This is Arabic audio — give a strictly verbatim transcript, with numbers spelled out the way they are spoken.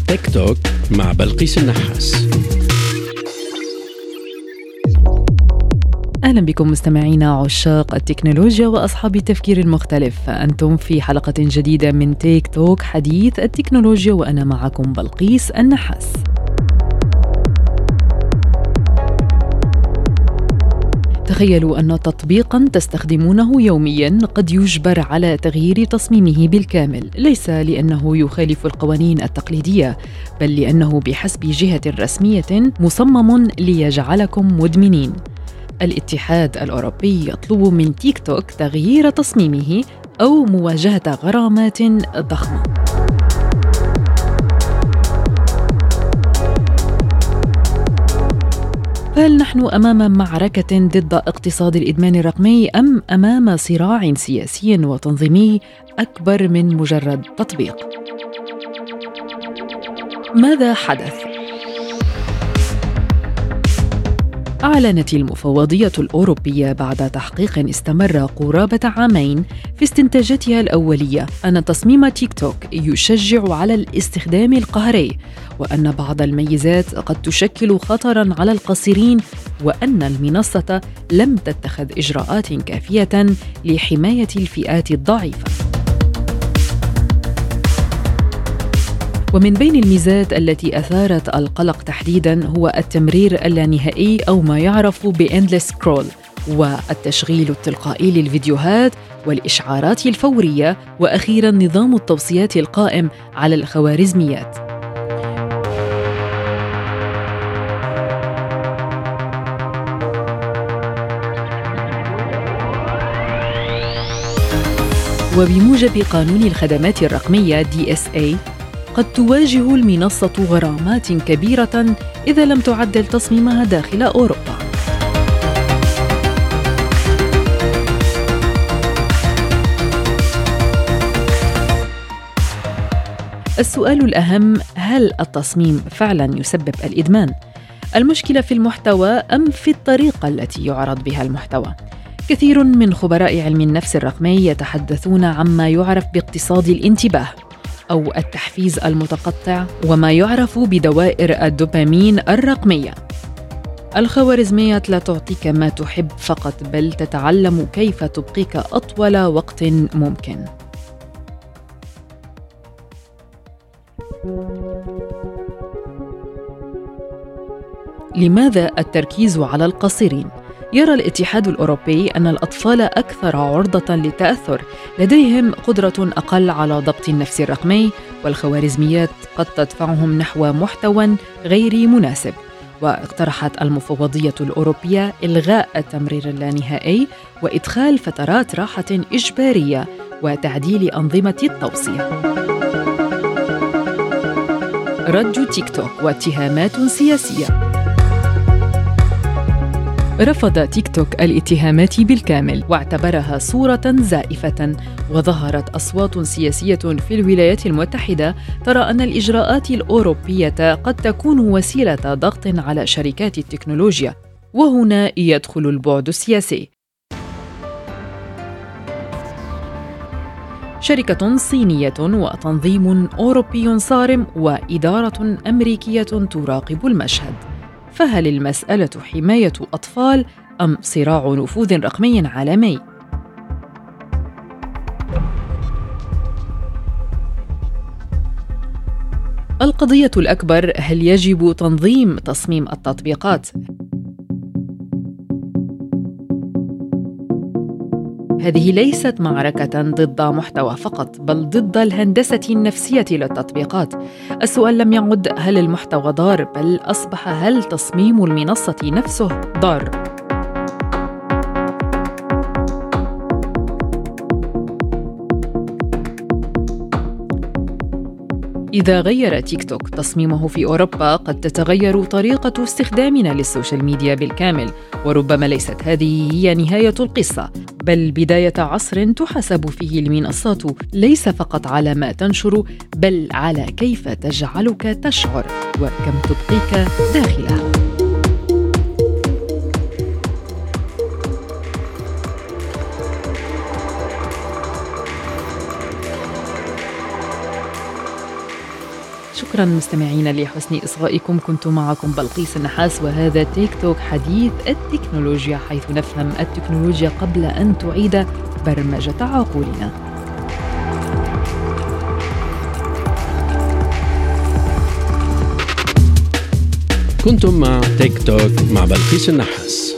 تيك توك مع بلقيس النحاس. أهلا بكم مستمعينا عشاق التكنولوجيا وأصحاب التفكير المختلف. أنتم في حلقة جديدة من تيك توك حديث التكنولوجيا، وأنا معكم بلقيس النحاس. تخيلوا أن تطبيقاً تستخدمونه يومياً قد يجبر على تغيير تصميمه بالكامل، ليس لأنه يخالف القوانين التقليدية، بل لأنه بحسب جهة رسمية مصمم ليجعلكم مدمنين. الاتحاد الأوروبي يطلب من تيك توك تغيير تصميمه أو مواجهة غرامات ضخمة. فهل نحن أمام معركة ضد اقتصاد الإدمان الرقمي أم أمام صراع سياسي وتنظيمي أكبر من مجرد تطبيق؟ ماذا حدث؟ أعلنت المفوضية الأوروبية بعد تحقيق استمر قرابة عامين في استنتاجاتها الأولية أن تصميم تيك توك يشجع على الاستخدام القهري، وأن بعض الميزات قد تشكل خطراً على القاصرين، وأن المنصة لم تتخذ إجراءات كافية لحماية الفئات الضعيفة. ومن بين الميزات التي أثارت القلق تحديداً هو التمرير اللانهائي أو ما يعرف بإندلس سكرول، والتشغيل التلقائي للفيديوهات والإشعارات الفورية، وأخيراً نظام التوصيات القائم على الخوارزميات. وبموجب قانون الخدمات الرقمية دي إس إيه قد تواجه المنصة غرامات كبيرة إذا لم تعدل تصميمها داخل أوروبا. السؤال الأهم: هل التصميم فعلاً يسبب الإدمان؟ المشكلة في المحتوى أم في الطريقة التي يعرض بها المحتوى؟ كثير من خبراء علم النفس الرقمي يتحدثون عما يعرف باقتصاد الانتباه أو التحفيز المتقطع، وما يعرف بدوائر الدوبامين الرقمية. الخوارزميات لا تعطيك ما تحب فقط، بل تتعلم كيف تبقيك أطول وقت ممكن. لماذا التركيز على القاصرين؟ يرى الاتحاد الأوروبي أن الأطفال أكثر عرضة للتأثر، لديهم قدرة أقل على ضبط النفس الرقمي، والخوارزميات قد تدفعهم نحو محتوى غير مناسب. واقترحت المفوضية الأوروبية إلغاء التمرير اللانهائي وإدخال فترات راحة إجبارية وتعديل أنظمة التوصية. رد تيك توك واتهامات سياسية. رفض تيك توك الاتهامات بالكامل واعتبرها صورة زائفة، وظهرت أصوات سياسية في الولايات المتحدة ترى أن الإجراءات الأوروبية قد تكون وسيلة ضغط على شركات التكنولوجيا، وهنا يدخل البعد السياسي. شركة صينية وتنظيم أوروبي صارم وإدارة أمريكية تراقب المشهد. فهل المسألة حماية أطفال أم صراع نفوذ رقمي عالمي؟ القضية الأكبر: هل يجب تنظيم تصميم التطبيقات؟ هذه ليست معركة ضد محتوى فقط، بل ضد الهندسة النفسية للتطبيقات. السؤال لم يعد هل المحتوى ضار، بل أصبح هل تصميم المنصة نفسه ضار؟ إذا غير تيك توك تصميمه في أوروبا، قد تتغير طريقة استخدامنا للسوشيال ميديا بالكامل، وربما ليست هذه هي نهاية القصة، بل بداية عصر تحاسب فيه المنصات ليس فقط على ما تنشر، بل على كيف تجعلك تشعر وكم تبقيك داخلها. شكرا مستمعينا لحسن إصغائكم. كنت معكم بلقيس النحاس، وهذا تيك توك حديث التكنولوجيا، حيث نفهم التكنولوجيا قبل أن تعيد برمجة عقولنا. كنتم مع تيك توك مع بلقيس النحاس.